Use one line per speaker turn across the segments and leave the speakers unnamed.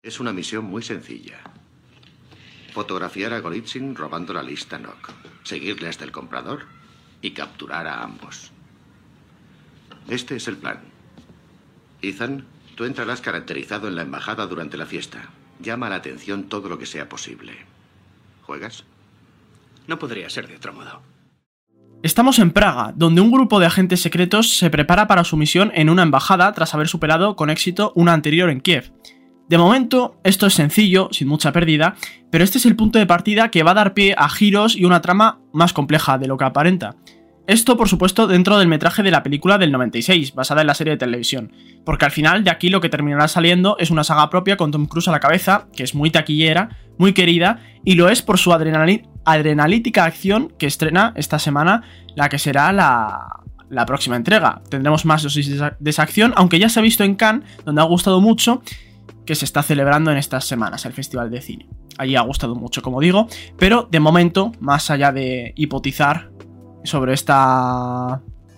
Es una misión muy sencilla. Fotografiar a Golitsyn robando la lista NOC, seguirle hasta el comprador y capturar a ambos. Este es el plan. Ethan, tú entrarás caracterizado en la embajada durante la fiesta. Llama la atención todo lo que sea posible. ¿Juegas?
No podría ser de otro modo.
Estamos en Praga, donde un grupo de agentes secretos se prepara para su misión en una embajada tras haber superado con éxito una anterior en Kiev. De momento, esto es sencillo, sin mucha pérdida, pero este es el punto de partida que va a dar pie a giros y una trama más compleja de lo que aparenta. Esto, por supuesto, dentro del metraje de la película del 96, basada en la serie de televisión, porque al final de aquí lo que terminará saliendo es una saga propia con Tom Cruise a la cabeza, que es muy taquillera, muy querida, y lo es por su adrenalítica acción que estrena esta semana, la que será la próxima entrega. Tendremos más dosis de esa acción, aunque ya se ha visto en Cannes, donde ha gustado mucho, que se está celebrando en estas semanas, el Festival de Cine. Allí ha gustado mucho, como digo, pero de momento, más allá de hipotizar sobre esta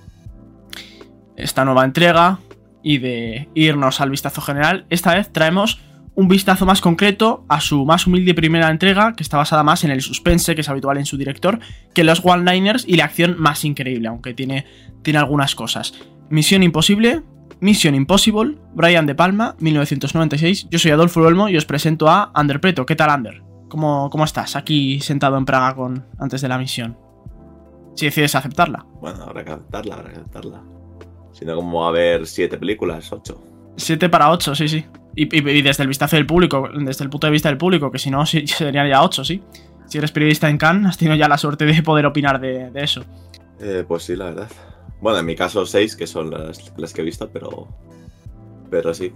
nueva entrega y de irnos al vistazo general, esta vez traemos un vistazo más concreto a su más humilde primera entrega, que está basada más en el suspense, que es habitual en su director, que en los one-liners y la acción más increíble, aunque tiene algunas cosas. Misión Imposible, Mission Impossible, Brian De Palma, 1996. Yo soy Adolfo Olmo y os presento a Ander Preto. ¿Qué tal, Ander? ¿Cómo estás aquí sentado en Praga antes de la misión? Si decides aceptarla.
Bueno, habrá que aceptarla. Si no, ¿cómo va a haber 7 películas? 8.
7 para 8, sí. Y desde el vistazo del público, desde el punto de vista del público, que si no, serían ya 8, sí. Si eres periodista en Cannes, has tenido ya la suerte de poder opinar de eso.
Pues sí, la verdad. Bueno, en mi caso 6, que son las que he visto, pero sí.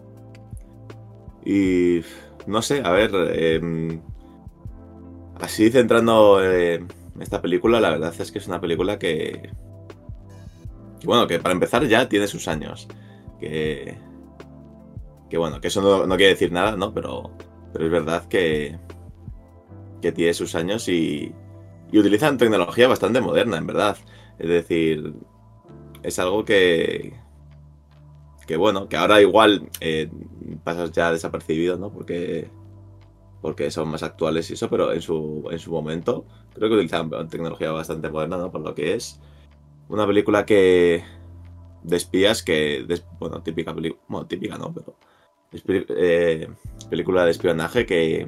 Y no sé, a ver, así centrando esta película, la verdad es que es una película que bueno, que para empezar ya tiene sus años. Que bueno, que eso no quiere decir nada, ¿no? Pero es verdad que tiene sus años y utilizan tecnología bastante moderna, en verdad. Es decir, es algo que bueno, que ahora igual pasas ya desapercibido, ¿no? Porque son más actuales y eso, pero en su momento creo que utilizaban tecnología bastante moderna, ¿no? Por lo que es una película de espías bueno, típica película, bueno, típica no, pero película de espionaje que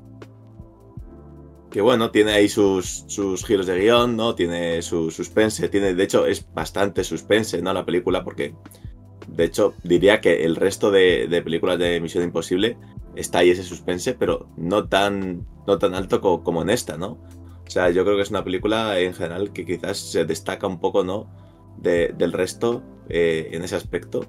bueno, tiene ahí sus giros de guión, ¿no? Tiene su suspense, de hecho es bastante suspense, ¿no? La película, porque de hecho diría que el resto de películas de Misión Imposible está ahí ese suspense, pero no tan alto como en esta, ¿no? O sea, yo creo que es una película en general que quizás se destaca un poco, ¿no? Del resto en ese aspecto.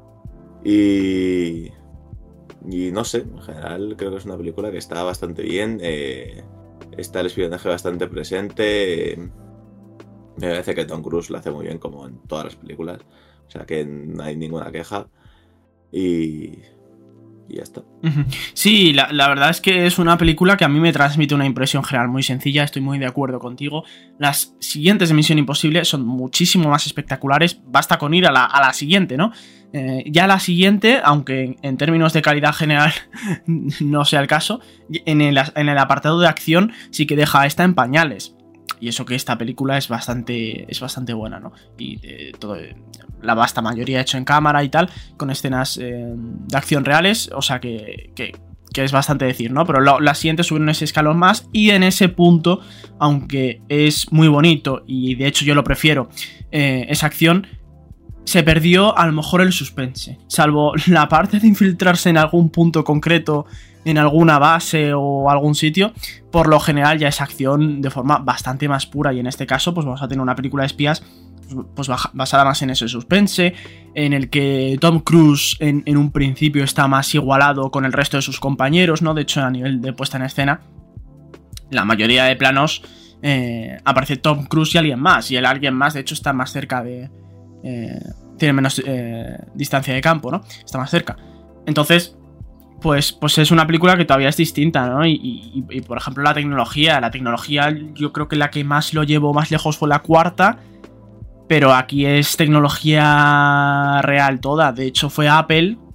Y no sé, en general creo que es una película que está bastante bien. Está el espionaje bastante presente. Me parece que Tom Cruise lo hace muy bien, como en todas las películas. O sea que no hay ninguna queja. Y ya está.
Sí, la verdad es que es una película que a mí me transmite una impresión general muy sencilla. Estoy muy de acuerdo contigo. Las siguientes de Misión Imposible son muchísimo más espectaculares. Basta con ir a la siguiente, ¿no? Ya la siguiente, aunque en términos de calidad general no sea el caso, en el apartado de acción sí que deja esta en pañales. Y eso que esta película es bastante buena, ¿no? Y la vasta mayoría hecho en cámara y tal, con escenas de acción reales, o sea que es bastante decir, ¿no? Pero la siguiente sube ese escalón más y en ese punto, aunque es muy bonito y de hecho yo lo prefiero, esa acción, se perdió a lo mejor el suspense, salvo la parte de infiltrarse en algún punto concreto, en alguna base o algún sitio. Por lo general ya es acción de forma bastante más pura y en este caso pues vamos a tener una película de espías pues basada más en ese suspense, en el que Tom Cruise en un principio está más igualado con el resto de sus compañeros, ¿no? De hecho, a nivel de puesta en escena, la mayoría de planos aparece Tom Cruise y alguien más, y el alguien más de hecho está más cerca tiene menos distancia de campo, ¿no? Está más cerca. Entonces, pues es una película que todavía es distinta, ¿no? Y por ejemplo, la tecnología yo creo que la que más lo llevó más lejos fue la cuarta, pero aquí es tecnología real toda. De hecho, fue Apple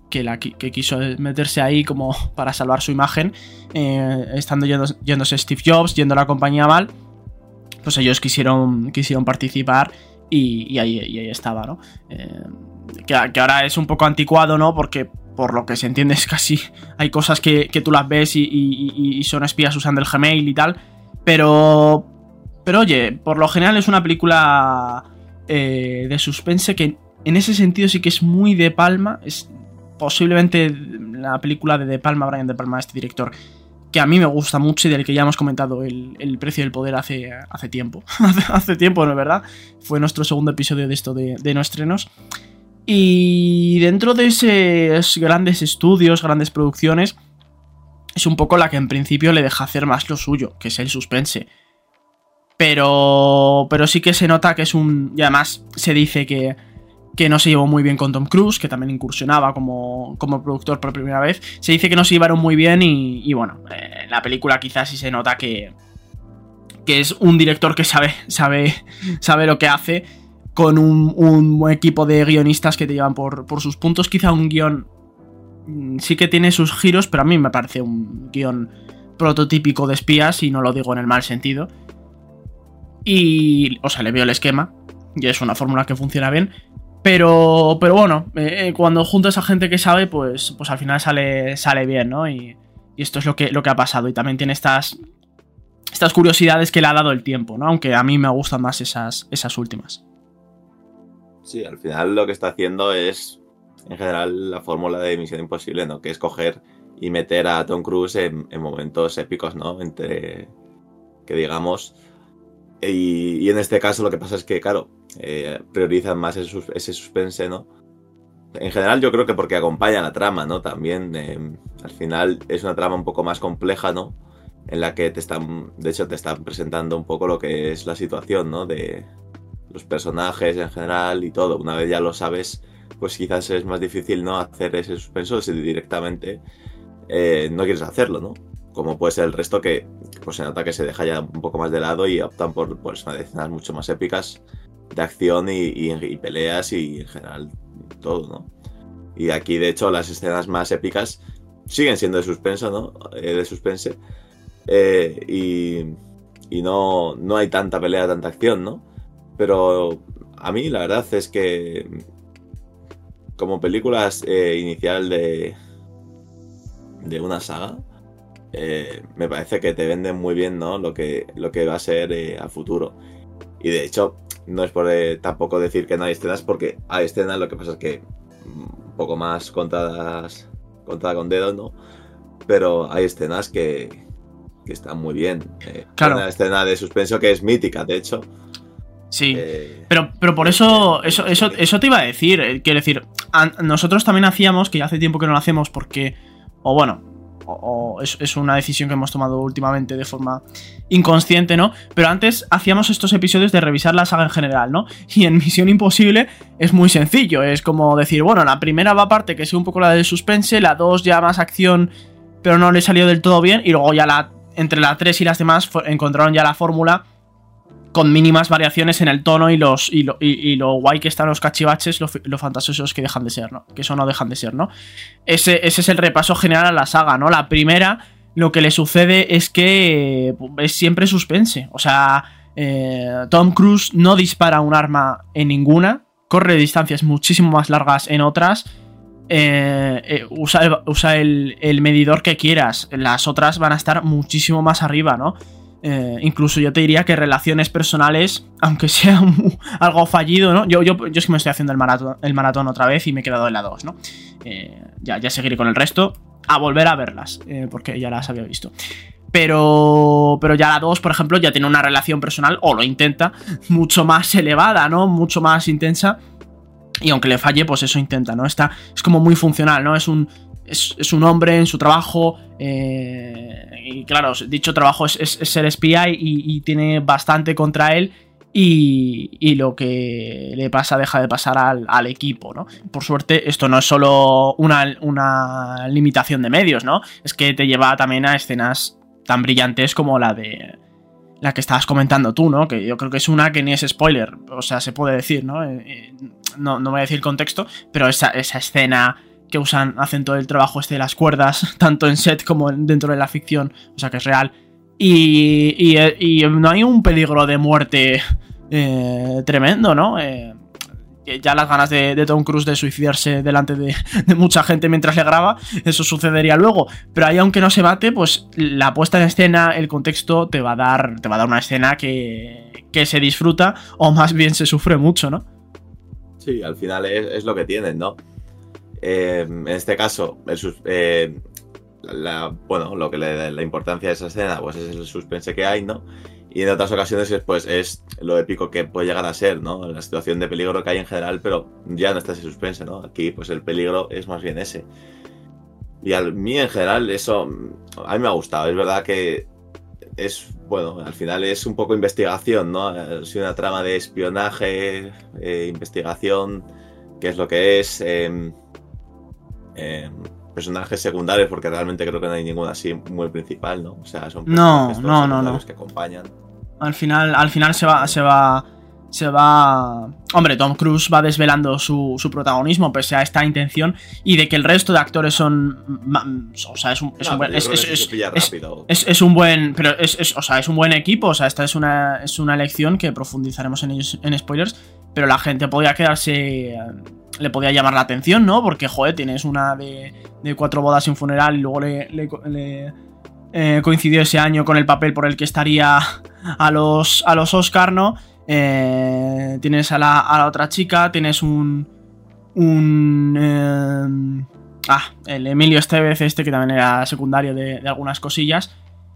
que quiso meterse ahí como para salvar su imagen, estando yéndose Steve Jobs, yendo la compañía mal, pues ellos quisieron participar y ahí estaba, ¿no? Que ahora es un poco anticuado, ¿no? Porque por lo que se entiende es casi hay cosas que tú las ves y son espías usando el Gmail y tal, pero oye, por lo general es una película de suspense que en ese sentido sí que es muy De Palma. Es posiblemente la película de De Palma, Brian De Palma, este director, que a mí me gusta mucho y del que ya hemos comentado el precio del poder hace tiempo. hace tiempo, ¿no es verdad? Fue nuestro segundo episodio de esto de no estrenos. Y dentro de esos grandes estudios, grandes producciones, es un poco la que en principio le deja hacer más lo suyo, que es el suspense. Pero sí que se nota que es un... Y además se dice que no se llevó muy bien con Tom Cruise, que también incursionaba como productor por primera vez. Se dice que no se llevaron muy bien y bueno, en la película quizás sí se nota que es un director que sabe lo que hace, con un buen equipo de guionistas que te llevan por sus puntos. Quizá un guión sí que tiene sus giros, pero a mí me parece un guión prototípico de espías, y no lo digo en el mal sentido. Y, o sea, le veo el esquema y es una fórmula que funciona bien. Pero bueno, cuando juntas a gente que sabe, pues al final sale bien, ¿no? Y esto es lo que ha pasado. Y también tiene estas curiosidades que le ha dado el tiempo, ¿no? Aunque a mí me gustan más esas últimas.
Sí, al final lo que está haciendo es, en general, la fórmula de Misión Imposible, ¿no? Que es coger y meter a Tom Cruise en momentos épicos, ¿no? Entre, que digamos... Y en este caso lo que pasa es que, claro, priorizan más ese suspense, ¿no? En general yo creo que porque acompaña la trama, ¿no? También, al final es una trama un poco más compleja, ¿no? En la que te están presentando un poco lo que es la situación, ¿no? De los personajes en general y todo. Una vez ya lo sabes, pues quizás es más difícil, ¿no? Hacer ese suspenso si directamente no quieres hacerlo, ¿no? Como puede ser el resto, que pues se nota que se deja ya un poco más de lado y optan por escenas mucho más épicas de acción y peleas y en general todo, ¿no? Y aquí, de hecho, las escenas más épicas siguen siendo de suspenso, ¿no? De suspense. Y no hay tanta pelea, tanta acción, ¿no? Pero a mí la verdad es que como películas inicial de una saga, me parece que te venden muy bien, ¿no? Lo que va a ser a futuro. Y de hecho, no es por tampoco decir que no hay escenas, porque hay escenas, lo que pasa es que un poco más contadas con dedos, ¿no? Pero hay escenas que están muy bien.
Claro.
Una escena de suspenso que es mítica, de hecho.
Sí, pero por eso te iba a decir. Quiero decir, nosotros también hacíamos, que ya hace tiempo que no lo hacemos porque, es una decisión que hemos tomado últimamente de forma inconsciente, ¿no? Pero antes hacíamos estos episodios de revisar la saga en general, ¿no? Y en Misión Imposible es muy sencillo. Es como decir, bueno, la primera va aparte, que es un poco la del suspense, la 2 ya más acción, pero no le salió del todo bien, y luego ya entre la 3 y las demás encontraron ya la fórmula con mínimas variaciones en el tono y lo guay que están los cachivaches, lo fantasiosos que dejan de ser, ¿no? Que eso no dejan de ser, ¿no? Ese es el repaso general a la saga, ¿no? La primera, lo que le sucede es que es siempre suspense. O sea, Tom Cruise no dispara un arma en ninguna, corre distancias muchísimo más largas en otras, usa el medidor que quieras. Las otras van a estar muchísimo más arriba, ¿no? Incluso yo te diría que relaciones personales, aunque sea algo fallido, ¿no? Yo es que me estoy haciendo el maratón otra vez y me he quedado en la 2, ¿no? Ya seguiré con el resto, a volver a verlas, porque ya las había visto. Pero ya la 2, por ejemplo, ya tiene una relación personal, o lo intenta, mucho más elevada, ¿no? Mucho más intensa. Y aunque le falle, pues eso intenta, ¿no? Es como muy funcional, ¿no? Es un hombre en su trabajo, y claro, dicho trabajo es ser espía y tiene bastante contra él, y lo que le pasa deja de pasar al equipo, ¿no? Por suerte esto no es solo una limitación de medios, ¿no? Es que te lleva también a escenas tan brillantes como la que estabas comentando tú, ¿no? Que yo creo que es una que ni es spoiler, o sea, se puede decir, ¿no? No voy a decir el contexto, pero esa escena hacen todo el trabajo este de las cuerdas, tanto en set como dentro de la ficción, o sea que es real. Y no hay un peligro de muerte tremendo, ¿no? Ya las ganas de Tom Cruise de suicidarse delante de mucha gente mientras le graba, eso sucedería luego. Pero ahí, aunque no se mate, pues la puesta en escena, el contexto te va a dar una escena que se disfruta, o más bien se sufre mucho, ¿no?
Sí, al final es lo que tienen, ¿no? En este caso, lo que le da la importancia a esa escena, pues es el suspense que hay, ¿no? Y en otras ocasiones pues es lo épico que puede llegar a ser, ¿no? La situación de peligro que hay en general, pero ya no está ese suspense, ¿no? Aquí pues el peligro es más bien ese. Y a mí en general eso a mí me ha gustado. Es verdad que es, bueno, al final es un poco investigación, ¿no? Es una trama de espionaje, investigación, qué es lo que es, personajes secundarios, porque realmente creo que no hay ninguno así muy principal, ¿no? O sea, son personajes secundarios que acompañan.
Al final se va. Hombre, Tom Cruise va desvelando su protagonismo pese a esta intención, y de que el resto de actores son. O sea, es un buen equipo. O sea, esta es una elección que profundizaremos en ellos en spoilers. Pero la gente podía quedarse. Le podía llamar la atención, ¿no? Porque, joder, tienes una de 4 bodas sin funeral y luego le coincidió ese año con el papel por el que estaría a los Oscar, ¿no? Tienes a la otra chica, tienes el Emilio Estevez este, que también era secundario de algunas cosillas.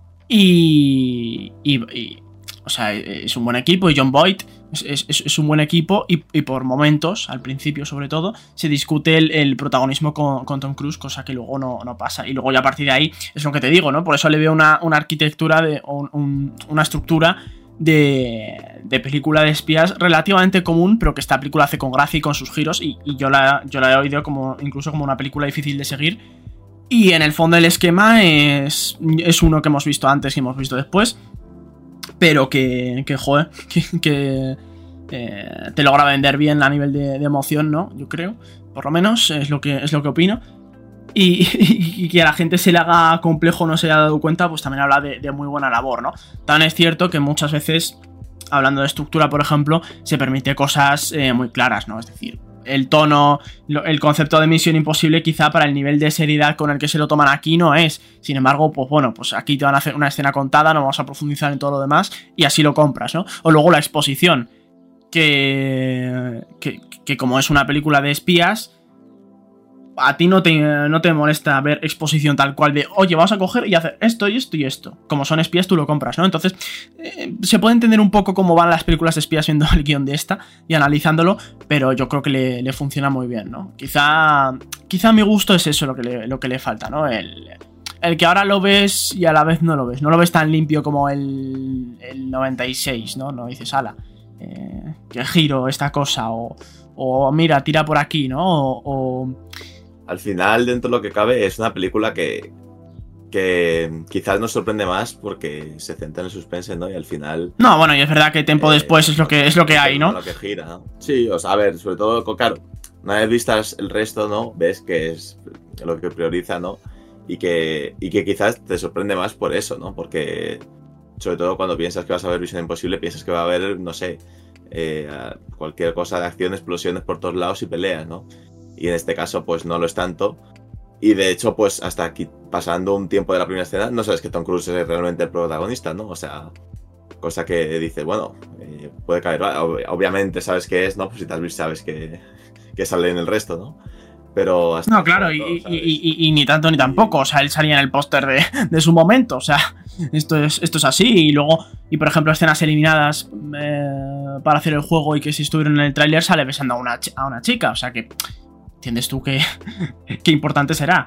O sea, es un buen equipo, y Jon Voight es un buen equipo, y por momentos, al principio sobre todo, se discute el protagonismo con Tom Cruise, cosa que luego no pasa. Y luego ya a partir de ahí, es lo que te digo, ¿no? Por eso le veo una arquitectura, una estructura de película de espías relativamente común, pero que esta película hace con gracia y con sus giros, y yo la he oído incluso como una película difícil de seguir. Y en el fondo el esquema es uno que hemos visto antes y hemos visto después, pero que te logra vender bien a nivel de emoción, ¿no? Yo creo, por lo menos es lo que opino. Y que a la gente se le haga complejo, no se haya dado cuenta, pues también habla de muy buena labor, ¿no? También es cierto que muchas veces, hablando de estructura, por ejemplo, se permite cosas muy claras, ¿no? Es decir, el tono, el concepto de Misión Imposible, quizá para el nivel de seriedad con el que se lo toman aquí no es. Sin embargo, pues bueno, pues aquí te van a hacer una escena contada, no vamos a profundizar en todo lo demás, y así lo compras, ¿no? O luego la exposición, que como es una película de espías, a ti no te molesta ver exposición tal cual de, oye, vamos a coger y hacer esto y esto y esto. Como son espías, tú lo compras, ¿no? Entonces, se puede entender un poco cómo van las películas de espías viendo el guión de esta y analizándolo, pero yo creo que le funciona muy bien, ¿no? Quizá a mi gusto es eso lo que le falta, ¿no? El que ahora lo ves y a la vez no lo ves. No lo ves tan limpio como el 96, ¿no? No dices, ala, que giro esta cosa, o mira, tira por aquí, ¿no?
Al final, dentro de lo que cabe, es una película que quizás nos sorprende más porque se centra en el suspense, ¿no? Y al final...
No, bueno, y es verdad que tiempo después es lo que hay, ¿no?
Lo que gira, ¿no? Sí, o sea, a ver, sobre todo, claro, una vez vistas el resto, ¿no? Ves que es lo que prioriza, ¿no? Y que quizás te sorprende más por eso, ¿no? Porque, sobre todo cuando piensas que vas a ver Misión Imposible, piensas que va a haber, no sé, cualquier cosa de acción, explosiones por todos lados y peleas, ¿no? Y en este caso, pues no lo es tanto. Y de hecho, pues hasta aquí, pasando un tiempo de la primera escena, no sabes que Tom Cruise es realmente el protagonista, ¿no? O sea, cosa que dices, bueno, puede caer. Obviamente sabes qué es, ¿no? Pues si te has visto, sabes que sale en el resto, ¿no? Pero hasta
no, claro, y ni tanto ni tampoco. O sea, él salía en el póster de su momento. O sea, esto es así. Y luego, por ejemplo, escenas eliminadas para hacer el juego y que si estuvieron en el tráiler sale besando a una chica. O sea que... ¿Entiendes tú qué importante será?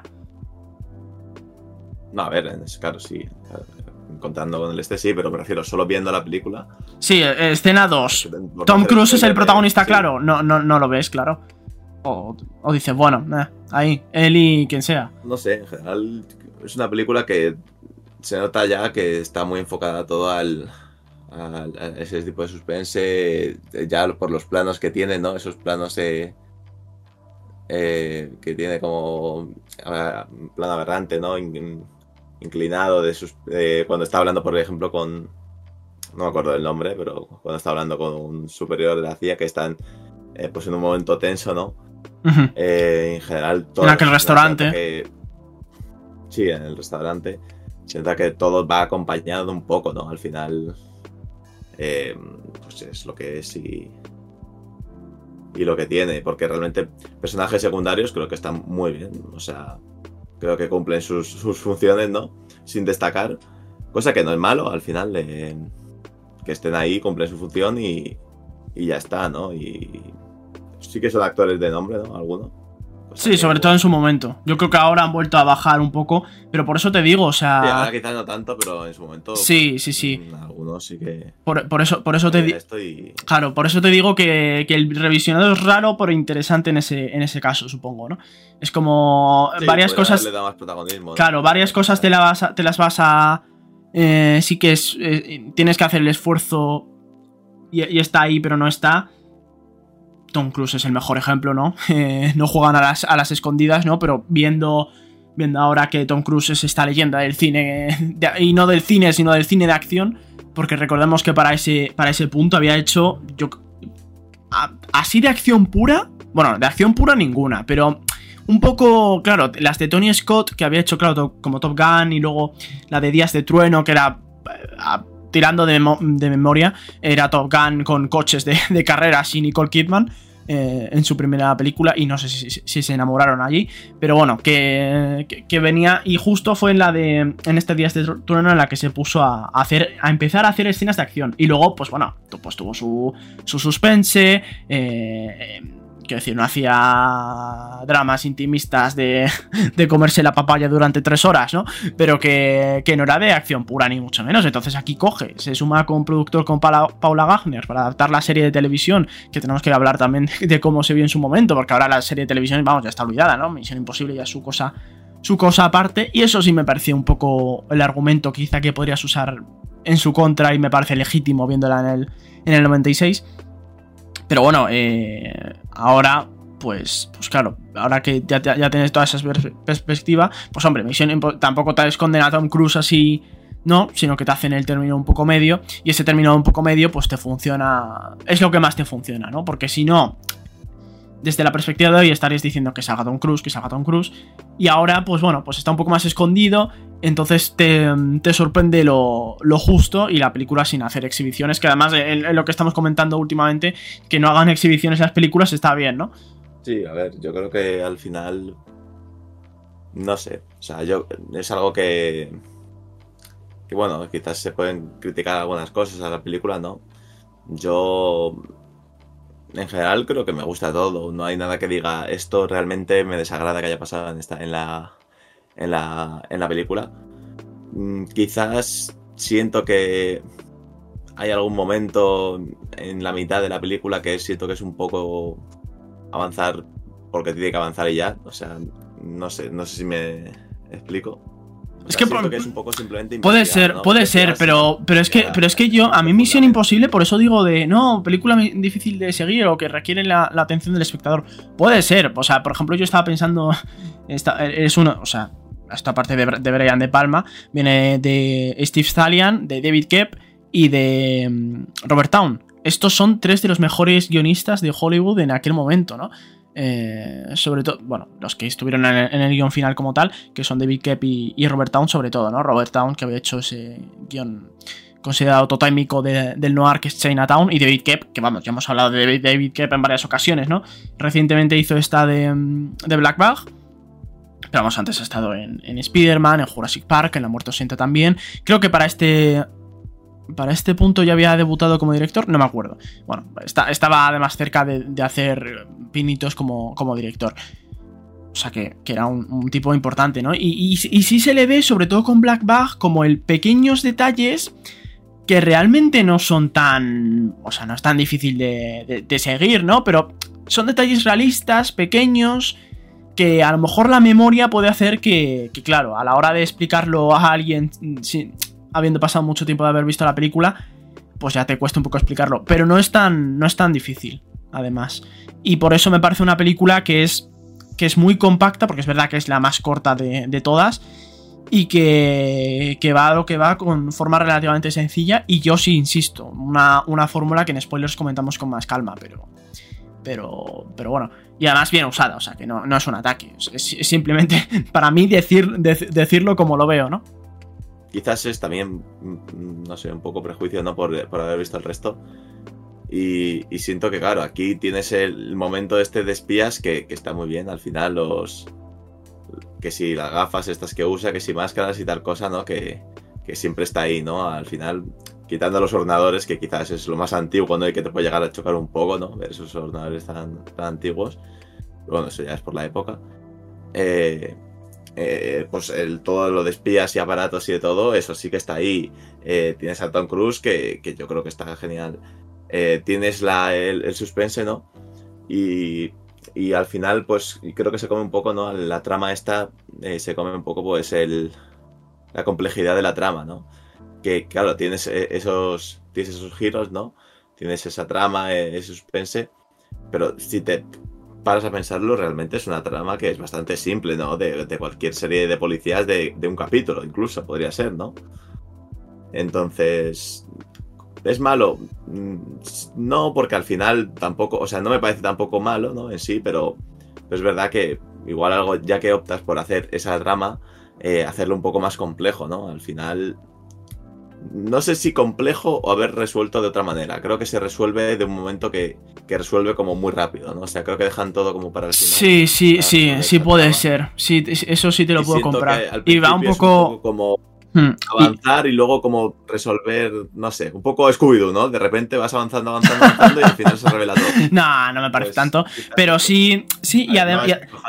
No, a ver, claro, sí. Contando con el sí, pero prefiero solo viendo la película.
Sí, escena 2. Tom Cruise es el protagonista, sí. Claro. No lo ves, claro. O dices, bueno, ahí, él y quien sea.
No sé, en general es una película que se nota ya que está muy enfocada todo a ese tipo de suspense, ya por los planos que tiene, ¿no? Esos planos que tiene como plano aberrante, ¿no? Inclinado cuando está hablando, por ejemplo, con... No me acuerdo del nombre, pero cuando está hablando con un superior de la CIA que están pues en un momento tenso, ¿no?
Uh-huh.
En general...
En aquel restaurante.
Sí, en el restaurante. Se nota que todo va acompañado un poco, ¿no? Al final... pues es lo que es y lo que tiene, porque realmente personajes secundarios creo que están muy bien, o sea, creo que cumplen sus funciones, ¿no? Sin destacar, cosa que no es malo al final, que estén ahí, cumplen su función y ya está, ¿no? Y sí que son actores de nombre, ¿no? Algunos.
Sí, sobre todo en su momento. Yo creo que ahora han vuelto a bajar un poco, pero por eso te digo, o sea...
Sí, ahora quizás no tanto, pero en su momento...
Sí.
Algunos sí que...
Por eso te digo... Claro, por eso te digo que el revisionado es raro, pero interesante en ese caso, supongo, ¿no? Es como
sí,
varias cosas...
Le da más protagonismo, ¿no?
Claro, varias cosas te las vas a... sí que es... tienes que hacer el esfuerzo y está ahí, pero no está... Tom Cruise es el mejor ejemplo, ¿no? No juegan a las escondidas, ¿no? Pero viendo ahora que Tom Cruise es esta leyenda del cine, y no del cine, sino del cine de acción, porque recordemos que para ese punto había hecho... así de acción pura, bueno, de acción pura ninguna, pero un poco, claro, las de Tony Scott, que había hecho, claro, como Top Gun, y luego la de Días de Trueno, que era... tirando de memoria, era Top Gun con coches de carreras y Nicole Kidman en su primera película, y no sé si se enamoraron allí, pero bueno, que venía, y justo fue en este Días de Trueno en la que se puso a empezar a hacer escenas de acción, y luego, pues bueno, pues tuvo su suspense, quiero decir, no hacía dramas intimistas de comerse la papaya durante 3 horas, ¿no? Pero que no era de acción pura, ni mucho menos. Entonces aquí se suma con un productor con Paula Gagner para adaptar la serie de televisión, que tenemos que hablar también de cómo se vio en su momento, porque ahora la serie de televisión, vamos, ya está olvidada, ¿no? Misión Imposible ya es su cosa aparte, y eso sí me pareció un poco el argumento quizá que podrías usar en su contra, y me parece legítimo viéndola en el 96. Pero bueno, ahora, pues claro, ahora que ya tienes toda esa perspectiva, pues hombre, tampoco te esconden a Tom Cruise así, no, sino que te hacen el término un poco medio, y ese término un poco medio, pues te funciona, es lo que más te funciona, ¿no? Porque si no, desde la perspectiva de hoy estarías diciendo que salga Tom Cruise, y ahora, pues bueno, pues está un poco más escondido, entonces te sorprende lo justo, y la película sin hacer exhibiciones, que además en lo que estamos comentando últimamente, que no hagan exhibiciones las películas está bien, ¿no?
Sí, a ver, yo creo que al final, no sé, o sea, es algo que bueno, quizás se pueden criticar algunas cosas a la película, ¿no? Yo... En general creo que me gusta todo. No hay nada que diga esto realmente me desagrada que haya pasado en la película. Quizás siento que hay algún momento en la mitad de la película que siento que es un poco avanzar porque tiene que avanzar y ya. O sea, no sé si me explico. O sea, siento que es un poco simplemente
puede ser, ¿no? Puede ser, pero es que yo, a mí Misión Imposible, por eso digo película difícil de seguir o que requiere la atención del espectador. Puede ser, o sea, por ejemplo, yo estaba pensando, esta parte de Brian De Palma viene de Steve Zalian, de David Koepp y de Robert Towne. Estos son 3 de los mejores guionistas de Hollywood en aquel momento, ¿no? Sobre todo, bueno, los que estuvieron en el guión final como tal, que son David Koepp y Robert Towne, sobre todo, ¿no? Robert Towne, que había hecho ese guión considerado totémico del noir, que es Chinatown, y David Koepp, que vamos, ya hemos hablado de David Koepp en varias ocasiones, ¿no? Recientemente hizo esta de Black Bag, pero vamos, antes ha estado en Spider-Man, en Jurassic Park, en La Muerte Osenta también. Creo que para este punto ya había debutado como director, no me acuerdo. Bueno, estaba además cerca de hacer pinitos como director. O sea que era un tipo importante, ¿no? Y sí se le ve, sobre todo con Black Bag, como el pequeños detalles que realmente no son tan... O sea, no es tan difícil de seguir, ¿no? Pero son detalles realistas, pequeños, que a lo mejor la memoria puede hacer que claro, a la hora de explicarlo a alguien... habiendo pasado mucho tiempo de haber visto la película, pues ya te cuesta un poco explicarlo. Pero no es tan difícil, además. Y por eso me parece una película que es que es muy compacta, porque es verdad que es la más corta de todas, y que va a lo que va con forma relativamente sencilla. Y yo sí insisto, una fórmula que en spoilers comentamos con más calma, pero bueno, y además bien usada, o sea que no es un ataque, es simplemente para mí decirlo como lo veo, ¿no?
Quizás es también, no sé, un poco prejuicio, ¿no? Por haber visto el resto. Y siento que, claro, aquí tienes el momento este de espías que está muy bien. Al final que si las gafas estas que usa, que si máscaras y tal cosa, ¿no? Que siempre está ahí, ¿no? Al final, quitando los ordenadores, que quizás es lo más antiguo, ¿no? Y que te puede llegar a chocar un poco, ¿no? Ver esos ordenadores tan antiguos. Pero bueno, eso ya es por la época. Pues todo lo de espías y aparatos y de todo, eso sí que está ahí. Tienes a Tom Cruise, que yo creo que está genial. Tienes el suspense, ¿no? Y al final, pues creo que se come un poco, ¿no? La trama esta se come un poco, pues, la complejidad de la trama, ¿no? Que, claro, tienes esos giros, ¿no? Tienes esa trama, ese suspense, pero si te paras a pensarlo, realmente es una trama que es bastante simple, ¿no? De cualquier serie de policías de un capítulo, incluso, podría ser, ¿no? Entonces, ¿es malo? No, porque al final tampoco, o sea, no me parece tampoco malo, ¿no? En sí, pero es verdad que igual algo, ya que optas por hacer esa trama, hacerlo un poco más complejo, ¿no? Al final, no sé si complejo o haber resuelto de otra manera. Creo que se resuelve de un momento que resuelve como muy rápido, ¿no? O sea, creo que dejan todo como para el final.
Sí, puede ser. Sí, eso sí te lo puedo comprar. Y va un poco
como avanzar y luego como resolver, no sé, un poco Scooby-Doo, ¿no? De repente vas avanzando y al final se revela todo.
No me parece tanto, pero sí, y además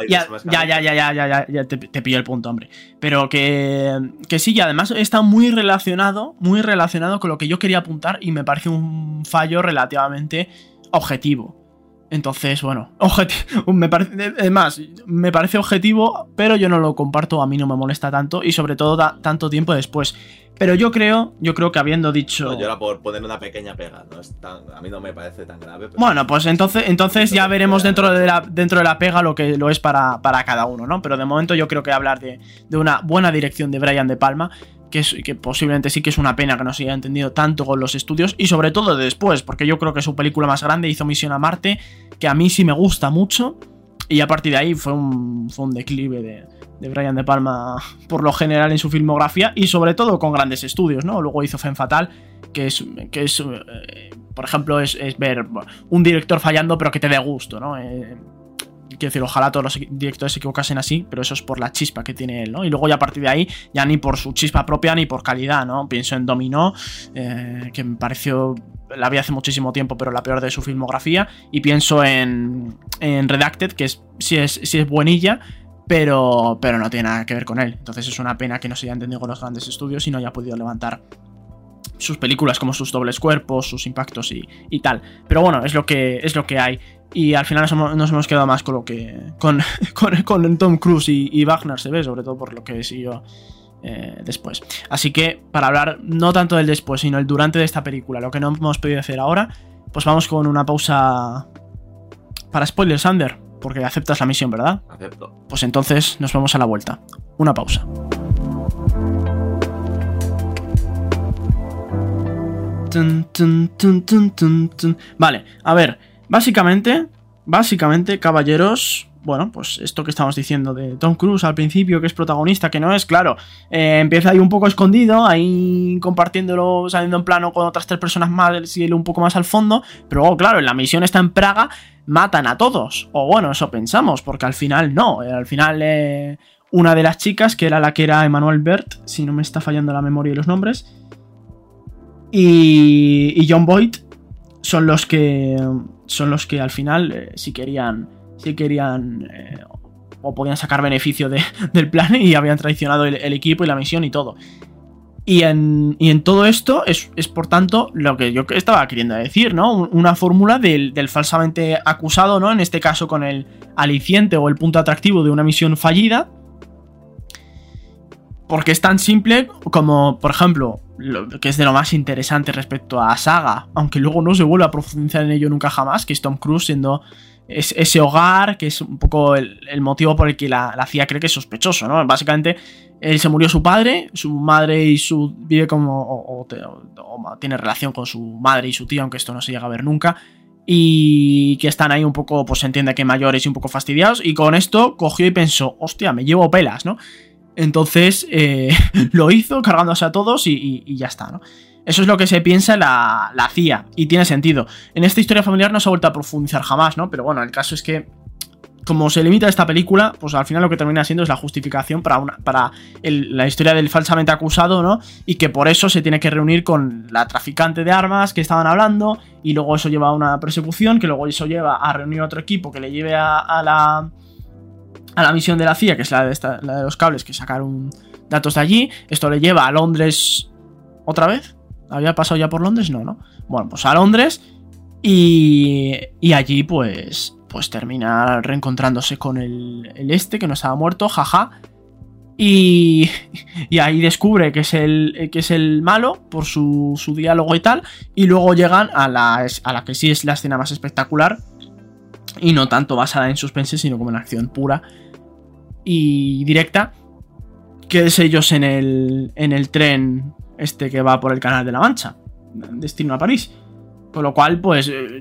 ya te pillo el punto, hombre. Pero que sí, y además está muy relacionado con lo que yo quería apuntar y me parece un fallo relativamente objetivo. Entonces, bueno, me parece objetivo, pero yo no lo comparto, a mí no me molesta tanto y sobre todo tanto tiempo después. Pero yo creo que habiendo dicho...
No, yo era por poner una pequeña pega, no es a mí no me parece tan grave. Pero...
Bueno, pues entonces ya veremos dentro de la pega lo que lo es para cada uno, ¿no? Pero de momento yo creo que hablar de una buena dirección de Brian De Palma, que posiblemente sí que es una pena que no se haya entendido tanto con los estudios y sobre todo de después, porque yo creo que su película más grande hizo Misión a Marte, que a mí sí me gusta mucho, y a partir de ahí fue un declive de Brian De Palma por lo general en su filmografía y sobre todo con grandes estudios, ¿no? Luego hizo Femme Fatale, que es por ejemplo, es ver un director fallando pero que te dé gusto, ¿no? Quiero decir, ojalá todos los directores se equivocasen así, pero eso es por la chispa que tiene él, ¿no? Y luego ya a partir de ahí, ya ni por su chispa propia ni por calidad, ¿no? Pienso en Dominó, que me pareció, la vi hace muchísimo tiempo, pero la peor de su filmografía, y pienso en Redacted, que sí es buenilla, pero no tiene nada que ver con él. Entonces es una pena que no se haya entendido con los grandes estudios y no haya podido levantar sus películas como sus dobles cuerpos, sus impactos y tal. Pero bueno, es lo que hay. Y al final nos hemos quedado más con lo que con Tom Cruise y Wagner, se ve, sobre todo por lo que siguió después. Así que para hablar no tanto del después, sino el durante de esta película, lo que no hemos podido hacer ahora, pues vamos con una pausa para spoilers, Ander, porque aceptas la misión, ¿verdad?
Acepto.
Pues entonces nos vemos a la vuelta. Una pausa. Vale, a ver, básicamente, caballeros, bueno, pues esto que estamos diciendo de Tom Cruise al principio, que es protagonista, que no es, claro, empieza ahí un poco escondido, ahí compartiéndolo, saliendo en plano con otras 3 personas más, y él un poco más al fondo, pero luego, claro, en la misión está en Praga, matan a todos, o bueno, eso pensamos, porque al final no, al final una de las chicas, que era la que era Emmanuel Bert, si no me está fallando la memoria y los nombres, y John Boyd son los que al final si querían o podían sacar beneficio del plan y habían traicionado el equipo y la misión y todo. Y en todo esto es por tanto lo que yo estaba queriendo decir, ¿no? Una fórmula del falsamente acusado, ¿no? En este caso con el aliciente o el punto atractivo de una misión fallida. porque es tan simple como, por ejemplo, lo que es de lo más interesante respecto a Saga, aunque luego no se vuelve a profundizar en ello nunca jamás, que es Tom Cruise siendo ese hogar, que es un poco el motivo por el que la CIA cree que es sospechoso, ¿no? Básicamente, él se murió su padre, su madre y vive como, o tiene relación con su madre y su tío, aunque esto no se llega a ver nunca, y que están ahí un poco, pues se entiende que mayores y un poco fastidiados, y con esto cogió y pensó, hostia, me llevo pelas, ¿no? Entonces lo hizo cargándose a todos y ya está, ¿no? Eso es lo que se piensa la CIA, y tiene sentido. En esta historia familiar no se ha vuelto a profundizar jamás, ¿no? Pero bueno, el caso es que, como se limita a esta película, pues al final lo que termina siendo es la justificación para la historia del falsamente acusado, ¿no? Y que por eso se tiene que reunir con la traficante de armas que estaban hablando, y luego eso lleva a una persecución, que luego eso lleva a reunir otro equipo que le lleve a la misión de la CIA, que es la de los cables que sacaron datos de allí. Esto le lleva a Londres otra vez. ¿Había pasado ya por Londres? No. Bueno, pues a Londres, y allí pues termina reencontrándose con el que no estaba muerto, jaja. Y ahí descubre que es el malo por su diálogo y tal. Y luego llegan a la que sí es la escena más espectacular, y no tanto basada en suspense, sino como en acción pura y directa, que es ellos en el tren que va por el Canal de la Mancha, destino a París. Con lo cual, pues, es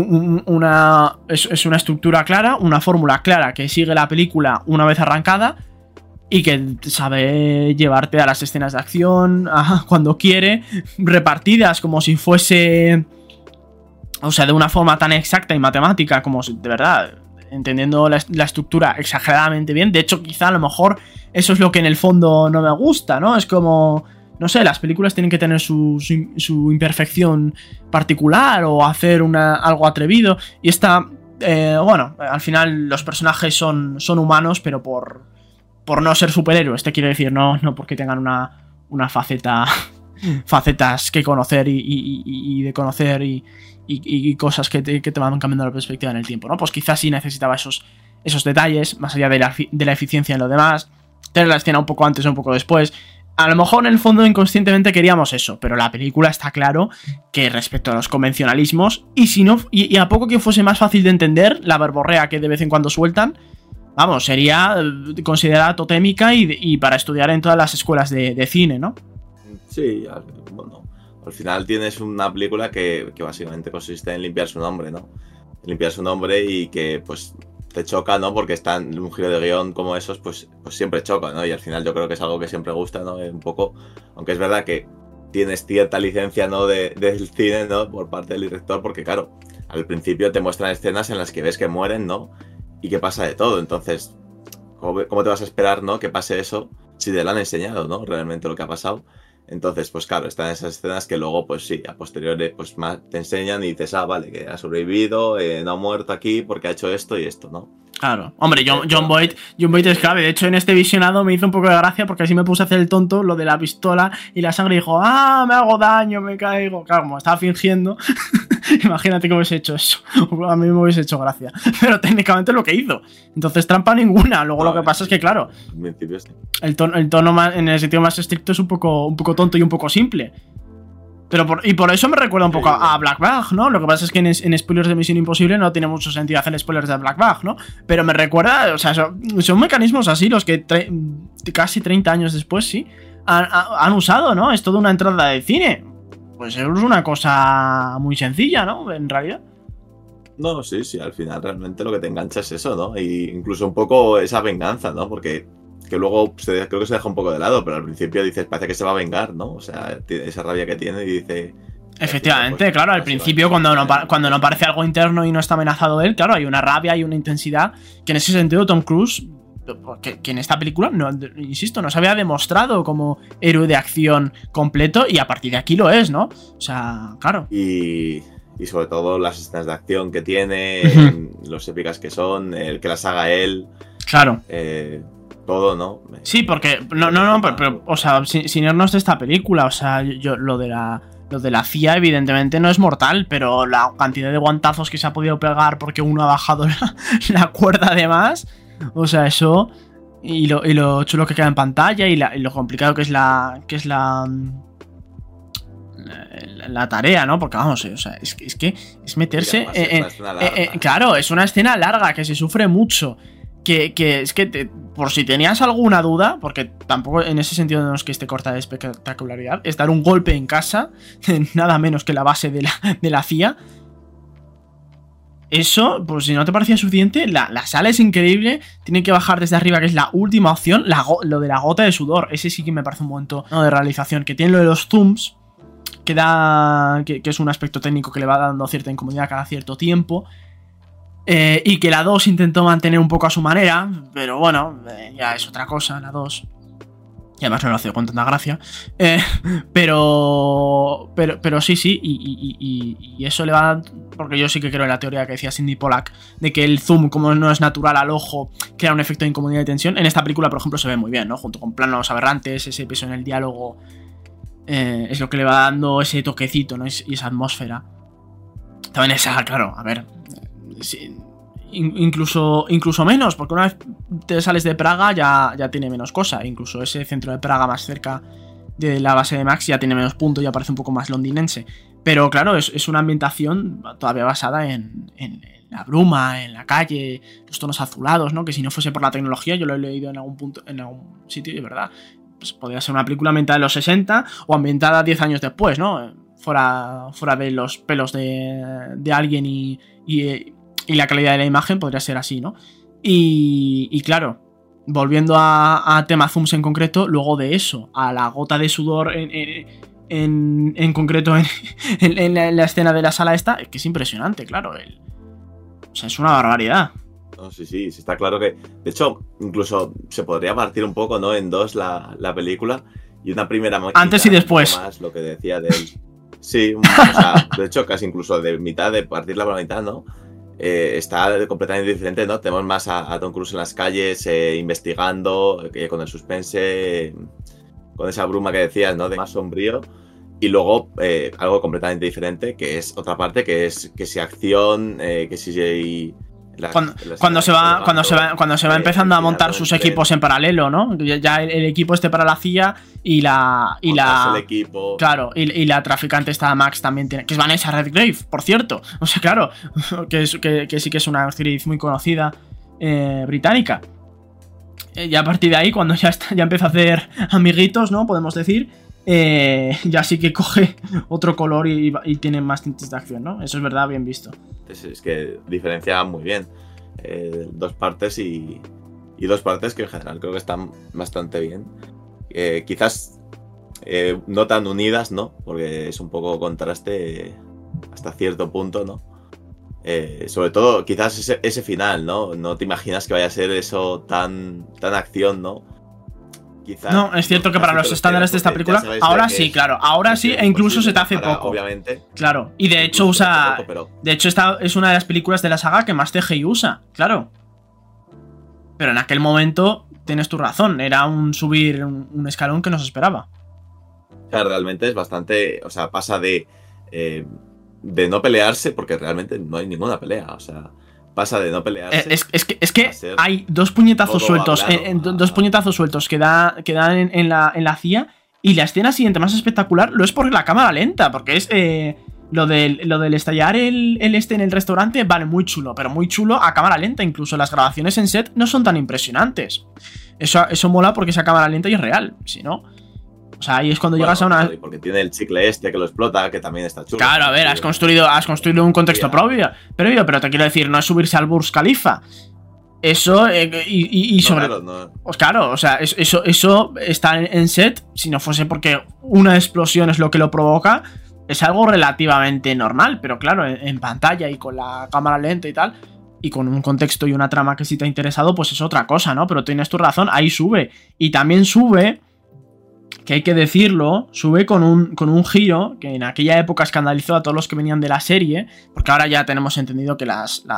una estructura clara, una fórmula clara que sigue la película una vez arrancada, y que sabe llevarte a las escenas de acción cuando quiere, repartidas como si fuese, o sea, de una forma tan exacta y matemática, como si, de verdad, entendiendo la estructura exageradamente bien. De hecho, quizá a lo mejor eso es lo que en el fondo no me gusta, ¿no? Es como, no sé, las películas tienen que tener su imperfección particular, o hacer algo atrevido. Y esta, bueno, al final los personajes son humanos, pero por no ser superhéroes, quiero decir, no porque tengan una facetas que conocer y de conocer y cosas que te van cambiando la perspectiva en el tiempo, ¿no? Pues quizás sí necesitaba esos detalles, más allá de la eficiencia en lo demás, tener la escena un poco antes o un poco después. A lo mejor en el fondo inconscientemente queríamos eso, pero la película está claro que respecto a los convencionalismos, y a poco que fuese más fácil de entender la verborrea que de vez en cuando sueltan, vamos, sería considerada totémica y para estudiar en todas las escuelas de cine, ¿no?
Sí, bueno, al final tienes una película que básicamente consiste en limpiar su nombre, ¿no? Limpiar su nombre, y que pues te choca, ¿no? Porque está en un giro de guión como esos, pues siempre choca, ¿no? Y al final yo creo que es algo que siempre gusta, ¿no? Un poco, aunque es verdad que tienes cierta licencia, ¿no? del cine, ¿no? Por parte del director, porque claro, al principio te muestran escenas en las que ves que mueren, ¿no? Y que pasa de todo. Entonces, ¿cómo te vas a esperar, ¿no? Que pase eso si te lo han enseñado, ¿no? Realmente lo que ha pasado. Entonces, pues claro, están esas escenas que luego, pues sí, a posteriori, pues más te enseñan y dices, vale, que ha sobrevivido, no ha muerto aquí porque ha hecho esto y esto, ¿no?
Claro. Hombre, John Boyd es clave. De hecho, en este visionado me hizo un poco de gracia, porque así me puse a hacer el tonto, lo de la pistola y la sangre, y dijo, me hago daño, me caigo. Claro, como estaba fingiendo, imagínate que hubiese hecho eso. A mí me hubiese hecho gracia. Pero técnicamente es lo que hizo. Entonces, trampa ninguna. Luego lo que pasa es que, claro,
en principio sí.
El tono más, en el sentido más estricto, es un poco tonto y un poco simple. Pero por eso me recuerda un poco a Black Bag, ¿no? Lo que pasa es que en spoilers de Misión Imposible no tiene mucho sentido hacer spoilers de Black Bag, ¿no? Pero me recuerda, o sea, son mecanismos así los que casi 30 años después, sí, han usado, ¿no? Es toda una entrada de cine. Pues es una cosa muy sencilla, ¿no? En realidad.
No, sí, al final realmente lo que te engancha es eso, ¿no? Y incluso un poco esa venganza, ¿no? Porque que luego creo que se deja un poco de lado, pero al principio dices, parece que se va a vengar, ¿no? O sea, esa rabia que tiene, y dice...
Efectivamente, pues, claro, al principio cuando no parece algo interno y no está amenazado él, claro, hay una rabia y una intensidad que en ese sentido Tom Cruise, que en esta película, no, insisto, no se había demostrado como héroe de acción completo, y a partir de aquí lo es, ¿no? O sea, claro.
Y sobre todo las escenas de acción que tiene, los épicas que son, el que las haga él.
Claro.
Todo, ¿no?
Sí, porque pero o sea, sin irnos de esta película, o sea, lo de la CIA evidentemente no es mortal, pero la cantidad de guantazos que se ha podido pegar porque uno ha bajado la cuerda de más, o sea, eso y lo chulo que queda en pantalla y lo complicado que es la tarea, ¿no? Porque vamos, o sea, es que es meterse claro, es una escena larga que se sufre mucho. Que es que por si tenías alguna duda, porque tampoco en ese sentido no es que esté corta de espectacularidad, es dar un golpe en casa, nada menos que la base de la CIA. Eso, pues si no te parecía suficiente, la sala es increíble. Tienen que bajar desde arriba, que es la última opción. Lo de la gota de sudor, ese sí que me parece un momento, ¿no?, de realización. Que tiene lo de los zooms, que es un aspecto técnico que le va dando cierta incomodidad cada cierto tiempo. Y que la 2 intentó mantener un poco a su manera, pero bueno, ya es otra cosa, la 2. Y además no lo hace con tanta gracia. Pero sí, y eso le va a... Porque yo sí que creo en la teoría que decía Cindy Pollack, de que el zoom, como no es natural al ojo, crea un efecto de incomodidad y tensión. En esta película, por ejemplo, se ve muy bien, ¿no? Junto con planos aberrantes, ese peso en el diálogo, es lo que le va dando ese toquecito, ¿no? Y esa atmósfera. También esa, claro, a ver... Sí, incluso menos, porque una vez te sales de Praga ya tiene menos cosa. Incluso ese centro de Praga más cerca de la base de Max ya tiene menos puntos, ya parece un poco más londinense. Pero claro, es una ambientación todavía basada en la bruma, en la calle, los tonos azulados, ¿no? Que si no fuese por la tecnología, yo lo he leído en algún punto, en algún sitio, de verdad, pues podría ser una película ambientada en los 60 o ambientada 10 años después, ¿no? Fuera de los pelos de alguien y la calidad de la imagen podría ser así, ¿no? Y claro, volviendo a tema zooms en concreto, luego de eso, a la gota de sudor en concreto en la escena de la sala esta, que es impresionante, claro. O sea, es una barbaridad.
No, sí, está claro que... De hecho, incluso se podría partir un poco, ¿no?, en dos la película, y una primera...
Antes y después.
Más lo que decía de él. Sí, o sea, de hecho, casi incluso de mitad, de partirla por la mitad, ¿no? Está completamente diferente, ¿no? Tenemos más a Tom Cruise en las calles, investigando, con el suspense, con esa bruma que decías, ¿no? De más sombrío. Y luego algo completamente diferente, que es otra parte, que es que si acción, que si...
Cuando se va empezando a montar sus equipos en paralelo, ¿no? Ya el equipo para la CIA y la
el equipo.
Claro, y la traficante Max también tiene, que es Vanessa Redgrave, por cierto. O sea, claro, que sí que es una actriz muy conocida, británica. Y a partir de ahí, cuando ya empieza a hacer amiguitos, ¿no? Podemos decir, ya sí que coge otro color y tiene más tintes de acción, ¿no? Eso es verdad, bien visto.
Es que diferencia muy bien dos partes y dos partes que en general creo que están bastante bien. Quizás no tan unidas, ¿no? Porque es un poco contraste hasta cierto punto, ¿no? Sobre todo quizás ese final, ¿no? No te imaginas que vaya a ser eso tan acción, ¿no? Quizás,
no, es cierto que para los estándares de esta película, ahora sí, claro, ahora sí, e incluso se te hace poco.
Obviamente.
Claro, y de hecho usa... De hecho, esta es una de las películas de la saga que más CGI usa, claro. Pero en aquel momento, tienes tu razón, era un subir un escalón que no se esperaba.
O sea, realmente es bastante... O sea, pasa de no pelearse, porque realmente no hay ninguna pelea, o sea... Pasa de no pelearse.
Es que hay dos puñetazos sueltos. Dos puñetazos sueltos que dan en la CIA. Y la escena siguiente más espectacular lo es por la cámara lenta. Porque es lo del estallar el en el restaurante. Vale, muy chulo. Pero muy chulo a cámara lenta. Incluso las grabaciones en set no son tan impresionantes. Eso mola porque es a cámara lenta y es real. Si no... O sea, ahí es cuando llegas a una...
Porque tiene el chicle que lo explota, que también está chulo.
Claro, a ver, has construido un contexto previo, pero te quiero decir, no es subirse al Burj Khalifa. Eso, sobre...
Claro, no.
Pues claro, o sea, eso está en set, si no fuese porque una explosión es lo que lo provoca, es algo relativamente normal, pero claro, en pantalla y con la cámara lenta y tal, y con un contexto y una trama que sí te ha interesado, pues es otra cosa, ¿no? Pero tienes tu razón, ahí sube. Y también sube... que hay que decirlo, sube con un giro que en aquella época escandalizó a todos los que venían de la serie, porque ahora ya tenemos entendido que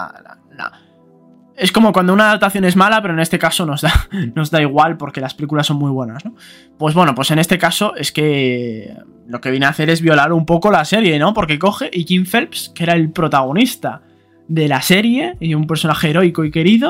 es como cuando una adaptación es mala, pero en este caso nos da igual porque las películas son muy buenas, ¿no? Pues bueno, pues en este caso es que lo que viene a hacer es violar un poco la serie, ¿no? Porque coge y Kim Phelps, que era el protagonista de la serie y un personaje heroico y querido,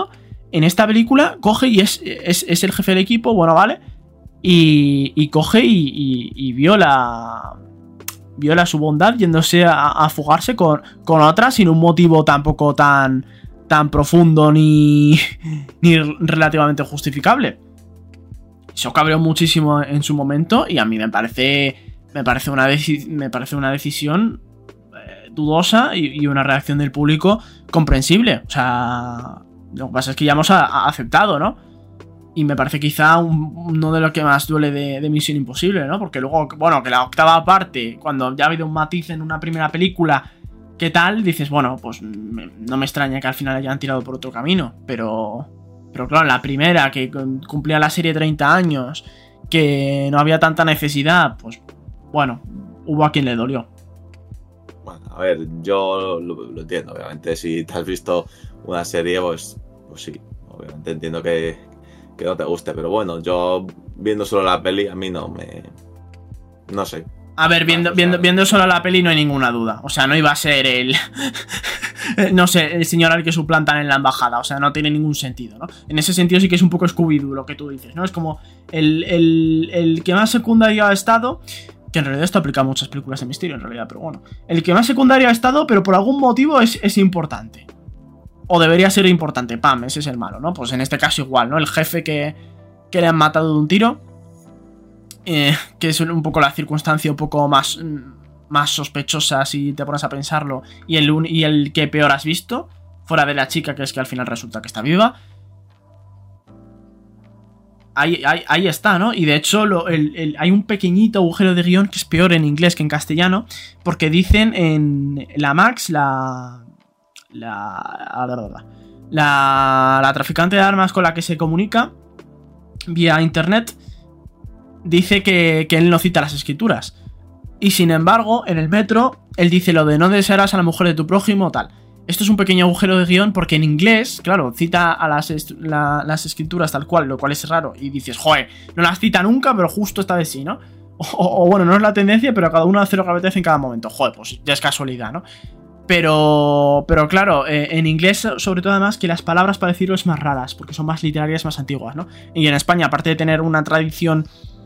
en esta película coge y es el jefe del equipo, bueno, vale, y coge y viola su bondad yéndose a fugarse con otra sin un motivo tampoco tan profundo ni relativamente justificable. Eso cabreó muchísimo en su momento y a mí me parece una decisión dudosa y una reacción del público comprensible. O sea, lo que pasa es que ya hemos aceptado, ¿no? Y me parece quizá uno de los que más duele de Misión Imposible, ¿no? Porque luego, bueno, que la octava parte, cuando ya ha habido un matiz en una primera película, ¿qué tal? Dices, bueno, pues no me extraña que al final hayan tirado por otro camino. Pero claro, la primera, que cumplía la serie 30 años, que no había tanta necesidad, pues bueno, hubo a quien le dolió.
Bueno, a ver, yo lo entiendo, obviamente. Si te has visto una serie, pues sí, obviamente entiendo que no te guste, pero bueno, yo viendo solo la peli, a mí no sé.
A ver, viendo solo la peli no hay ninguna duda. O sea, no iba a ser no sé, el señor al que suplantan en la embajada. O sea, no tiene ningún sentido, ¿no? En ese sentido sí que es un poco Scooby-Doo lo que tú dices, ¿no? Es como el que más secundario ha estado, que en realidad esto aplica a muchas películas de misterio, en realidad, pero bueno. El que más secundario ha estado, pero por algún motivo es importante. O debería ser importante, pam, ese es el malo, ¿no? Pues en este caso igual, ¿no? El jefe que le han matado de un tiro, que es un poco la circunstancia un poco más sospechosa si te pones a pensarlo, y el que peor has visto, fuera de la chica, que es que al final resulta que está viva. Ahí está, ¿no? Y de hecho hay un pequeñito agujero de guión que es peor en inglés que en castellano, porque dicen en la Max, la traficante de armas con la que se comunica vía internet, dice que él no cita las escrituras. Y sin embargo, en el metro, él dice lo de no desearás a la mujer de tu prójimo, tal. Esto es un pequeño agujero de guión porque en inglés, claro, cita a las escrituras tal cual, lo cual es raro. Y dices, joder, no las cita nunca, pero justo esta vez sí, ¿no? O bueno, no es la tendencia, pero cada uno hace lo que apetece en cada momento. Joder, pues ya es casualidad, ¿no? Pero claro, en inglés, sobre todo además, que las palabras para decirlo es más raras, porque son más literarias, más antiguas, ¿no? Y en España, aparte de tener una tradición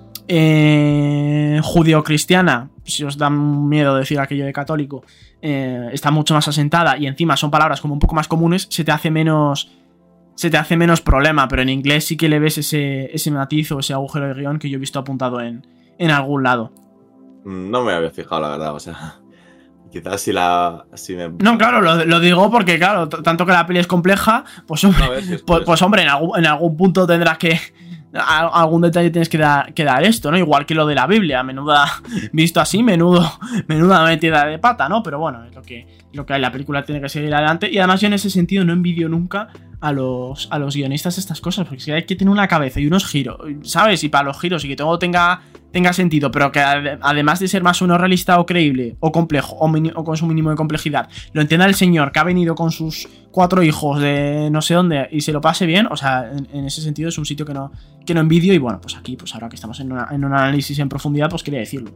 judío-cristiana, si os da miedo decir aquello de católico, está mucho más asentada y encima son palabras como un poco más comunes, se te hace menos problema, pero en inglés sí que le ves ese matiz o ese agujero de guión que yo he visto apuntado en algún lado.
No me había fijado, la verdad, o sea, quizás si me...
No, claro, lo digo porque, claro, tanto que la peli es compleja, pues hombre, pues hombre, en algún punto tendrás que... algún detalle tienes que dar esto, ¿no? Igual que lo de la Biblia, visto así, menuda metida de pata, ¿no? Pero bueno, es lo que hay, la película tiene que seguir adelante. Y además yo en ese sentido no envidio nunca a los guionistas estas cosas, porque hay que tener una cabeza y unos giros, ¿sabes? Y para los giros y que todo tenga sentido, pero que además de ser más o menos realista o creíble o complejo o con su mínimo de complejidad, lo entienda el señor que ha venido con sus 4 hijos de no sé dónde y se lo pase bien. O sea, en ese sentido es un sitio que no envidio. Y bueno, pues aquí, pues ahora que estamos en un análisis en profundidad, pues quería decirlo.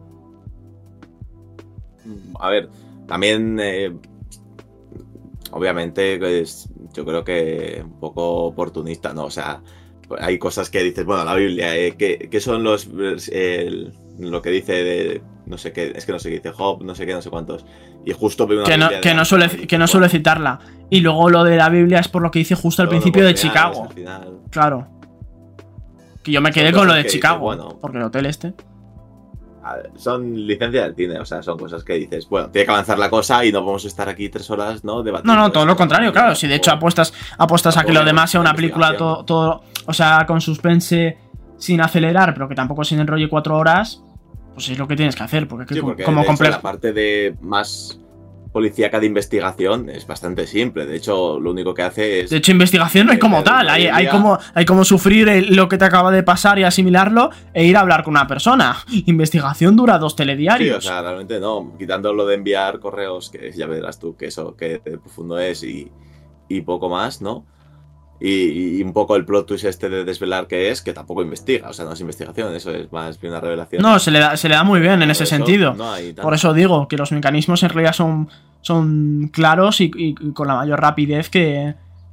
A ver, también obviamente pues, yo creo que un poco oportunista, ¿no? O sea, hay cosas que dices, bueno, la Biblia, que son lo que dice de, no sé qué, es que no sé qué dice Job, no sé qué, no sé cuántos, y justo veo una Biblia
que no suele citarla. Y luego lo de la Biblia es por lo que dice justo al principio de Chicago.
Al final.
Claro. Que yo me quedé con lo de Chicago, dices, bueno, porque el hotel
son licencias del cine, o sea, son cosas que dices, bueno, tiene que avanzar la cosa y no podemos estar aquí 3 horas, ¿no? Debatiendo.
No, todo lo contrario, claro. Si de hecho apuestas a que lo demás sea una película todo, o sea, con suspense sin acelerar, pero que tampoco se enrolle 4 horas, pues es lo que tienes que hacer, porque,
sí, porque
como complejo.
La parte de más policíaca de investigación es bastante simple. De hecho, lo único que hace es...
De hecho, investigación no hay como tal. Hay como sufrir lo que te acaba de pasar y asimilarlo e ir a hablar con una persona. Investigación dura 2 telediarios.
Sí, o sea, realmente no. Quitando lo de enviar correos, que ya verás tú que eso, que profundo es y poco más, ¿no? Y un poco el plot twist este de desvelar qué es, que tampoco investiga, o sea, no es investigación, eso es más bien una revelación.
No, se le da muy bien en ese sentido.
No
por eso digo que los mecanismos en realidad son claros y con la mayor rapidez que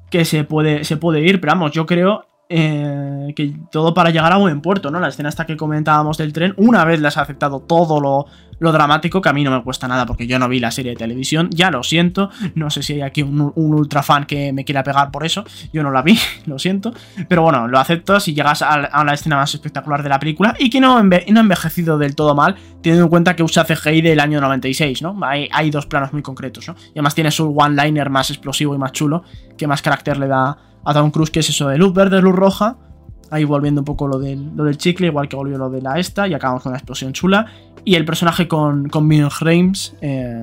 que se puede ir, pero vamos, yo creo que todo para llegar a buen puerto, ¿no? La escena esta que comentábamos del tren, una vez les ha aceptado todo lo dramático, que a mí no me cuesta nada porque yo no vi la serie de televisión, ya lo siento, no sé si hay aquí un ultra fan que me quiera pegar por eso, yo no la vi, lo siento, pero bueno, lo acepto si llegas a la escena más espectacular de la película y que no ha envejecido del todo mal, teniendo en cuenta que usa CGI del año 96, ¿no? Hay dos planos muy concretos, ¿no? Y además tiene su one-liner más explosivo y más chulo, que más carácter le da a Tom Cruise, que es eso de luz verde, luz roja. Ahí volviendo un poco lo del chicle, igual que volvió lo de la esta, y acabamos con una explosión chula. Y el personaje con Ving Rhames,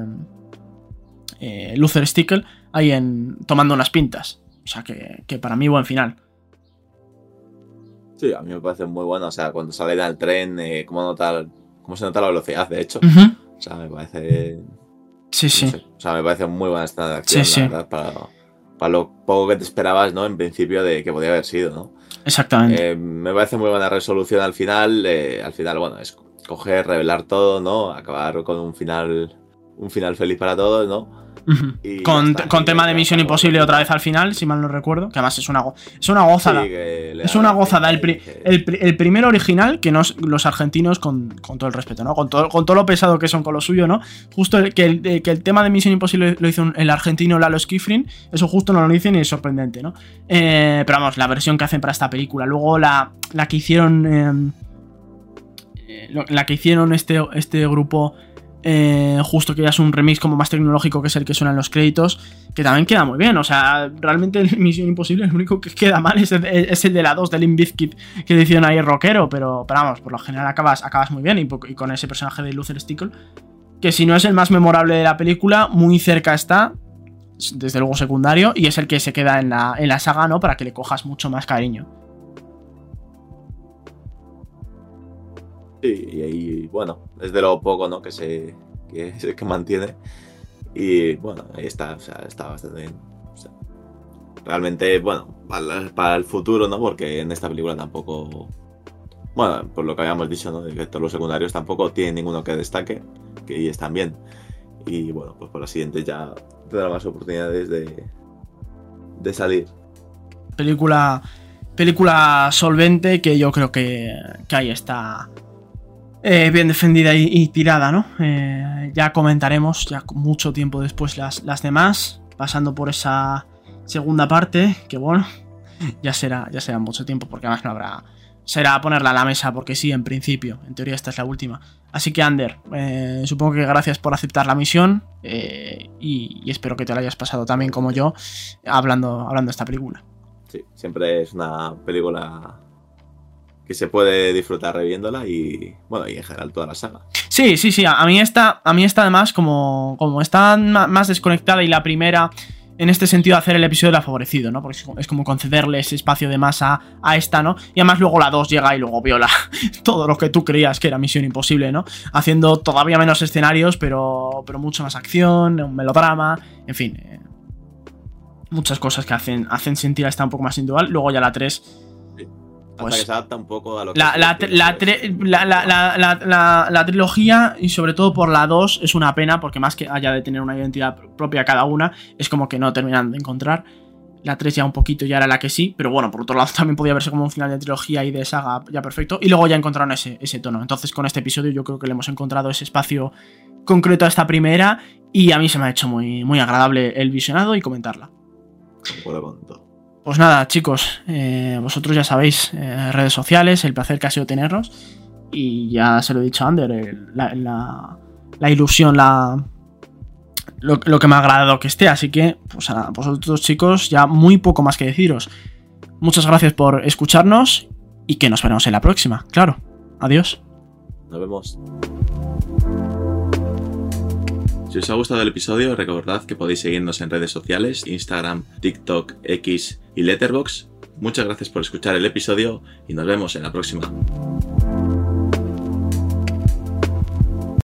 Luther Stickle, ahí tomando unas pintas. O sea que para mí buen final.
Sí, a mí me parece muy bueno. O sea, cuando sale del tren, cómo se nota la velocidad, de hecho. O sea, me parece...
Sí, sí.
No sé, o sea, me parece muy buena escena de acción,
sí,
la verdad, para lo poco que te esperabas, ¿no? En principio de que podía haber sido, ¿no?
Exactamente.
Me parece muy buena resolución al final. Al final, bueno, es coger, revelar todo, ¿no? Acabar con un final feliz para todos, ¿no?
Con tema de Misión Imposible otra vez al final, si mal no recuerdo. Que además es una gozada. Sí, es una gozada. El primer original, que los argentinos, con todo el respeto, ¿no? Con todo lo pesado que son con lo suyo, ¿no? Justo que el tema de Misión Imposible lo hizo el argentino Lalo Schifrin. Eso justo no lo dicen y es sorprendente, ¿no? Pero vamos, la versión que hacen para esta película. Luego la que hicieron. La que hicieron este grupo. Justo que ya es un remix como más tecnológico, que es el que suena en los créditos, que también queda muy bien. O sea, realmente Misión Imposible, el único que queda mal es el de la 2 de Limp Bizkit, que hicieron ahí rockero, pero vamos, por lo general acabas muy bien, y con ese personaje de Luther Stickle, que si no es el más memorable de la película, muy cerca está, desde luego secundario, y es el que se queda en la saga, ¿no? Para que le cojas mucho más cariño.
Sí, y ahí, bueno, es de lo poco, ¿no? que mantiene. Y bueno, ahí está, o sea, está bastante bien. O sea, realmente, bueno, para el futuro, ¿no? Porque en esta película tampoco. Bueno, por lo que habíamos dicho, ¿no? De que todos los secundarios tampoco tienen ninguno que destaque, que ahí están bien. Y bueno, pues por las siguientes ya tendrá más oportunidades de salir.
Película solvente, que yo creo que ahí está. Bien defendida y tirada, ¿no? Ya comentaremos, ya mucho tiempo después, las demás, pasando por esa segunda parte, que bueno, ya será mucho tiempo, porque además no habrá... Será ponerla a la mesa, porque sí, en principio, en teoría esta es la última. Así que, Ander, supongo que gracias por aceptar la misión, y espero que te la hayas pasado también como yo, hablando de esta película.
Sí, siempre es una película que se puede disfrutar reviéndola y, bueno, y en general toda la saga.
Sí, a mí esta además, como está más desconectada, y la primera, en este sentido, hacer el episodio la ha favorecido, ¿no? Porque es como concederle ese espacio de más a esta, ¿no? Y además luego la 2 llega y luego viola todo lo que tú creías que era Misión Imposible, ¿no? Haciendo todavía menos escenarios, pero mucho más acción, un melodrama, en fin, muchas cosas que hacen sentir a esta un poco más individual. Luego ya la 3...
Pues, hasta que se adapta un poco a lo que...
La trilogía, y sobre todo por la 2, es una pena, porque más que haya de tener una identidad propia cada una, es como que no terminan de encontrar. La 3 ya un poquito ya era la que sí, pero bueno, por otro lado también podía verse como un final de trilogía y de saga ya perfecto, y luego ya encontraron ese tono. Entonces con este episodio yo creo que le hemos encontrado ese espacio concreto a esta primera, y a mí se me ha hecho muy, muy agradable el visionado y comentarla. Pues nada, chicos, vosotros ya sabéis, redes sociales, el placer que ha sido tenernos, y ya se lo he dicho a Ander, la ilusión, lo que me ha agradado que esté, así que pues a vosotros, chicos, ya muy poco más que deciros. Muchas gracias por escucharnos y que nos veremos en la próxima, claro. Adiós.
Nos vemos. Si os ha gustado el episodio, recordad que podéis seguirnos en redes sociales, Instagram, TikTok, X y Letterboxd. Muchas gracias por escuchar el episodio y nos vemos en la próxima.